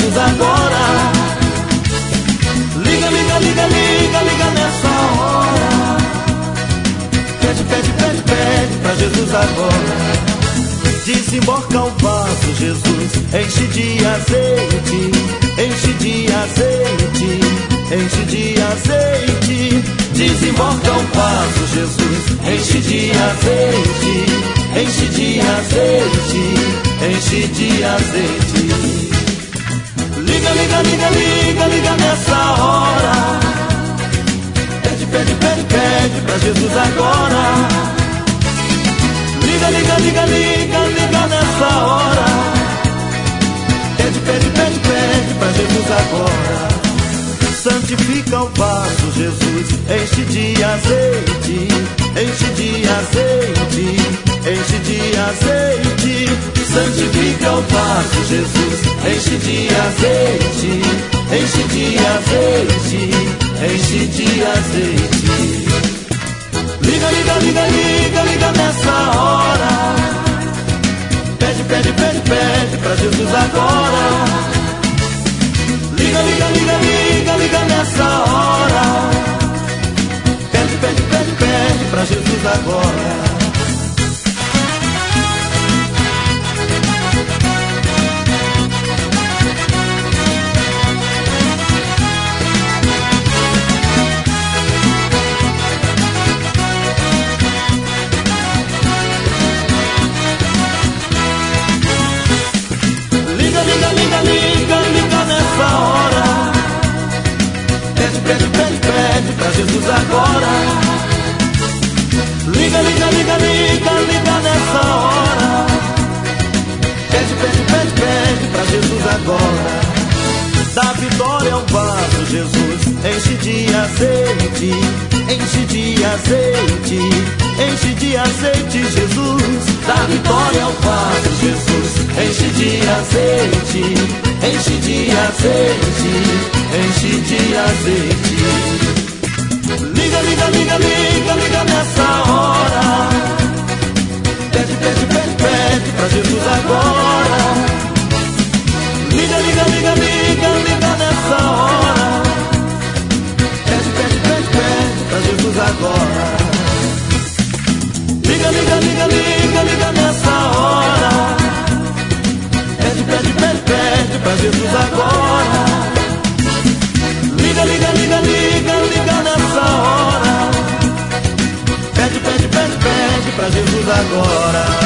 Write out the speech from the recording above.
Jesus agora. Liga, liga, liga, liga, liga nessa hora. Pede, pede, pede, pede pra Jesus agora. Desemboca o vaso, Jesus, enche de azeite, enche de azeite, enche de azeite. Desemboca o vaso, Jesus, enche de azeite, enche de azeite, enche de azeite. Liga, liga, liga, liga, liga nessa hora. Pede, pede, pede, pede pra Jesus agora. Liga, liga, liga, liga, liga nessa hora. Pede, pede, pede, pede pra Jesus agora. Santifica o vaso, Jesus, enche de azeite, enche de azeite, enche de azeite. Santifica o vaso, Jesus, enche de azeite, enche de azeite, enche de azeite. Liga, liga, liga, liga, liga nessa hora. Pede, pede, pede, pede pra Jesus agora. Liga, liga, liga, liga, liga nessa hora. Pede, pede, pede, pede pra Jesus agora. Pede pra Jesus agora. Liga, liga, liga, liga, liga nessa hora. Pede, pede, pede, pede pra Jesus agora. Dá vitória ao vaso, Jesus, enche de azeite, enche de azeite, enche de azeite, Jesus. Dá vitória ao vaso, Jesus, enche de azeite, enche de azeite, enche de azeite. Liga, liga, liga, liga, liga nessa hora. Pede, pede, pede, pede pra Jesus agora. Liga, liga, liga, liga, liga nessa hora. Pede, pede, pede, pede pra Jesus agora. Liga, liga, liga, liga, liga nessa hora. Pede, pede, pede, pede pra Jesus agora. Liga, liga, liga, liga, liga nessa hora. Pede, pede, pede, pede pra Jesus agora.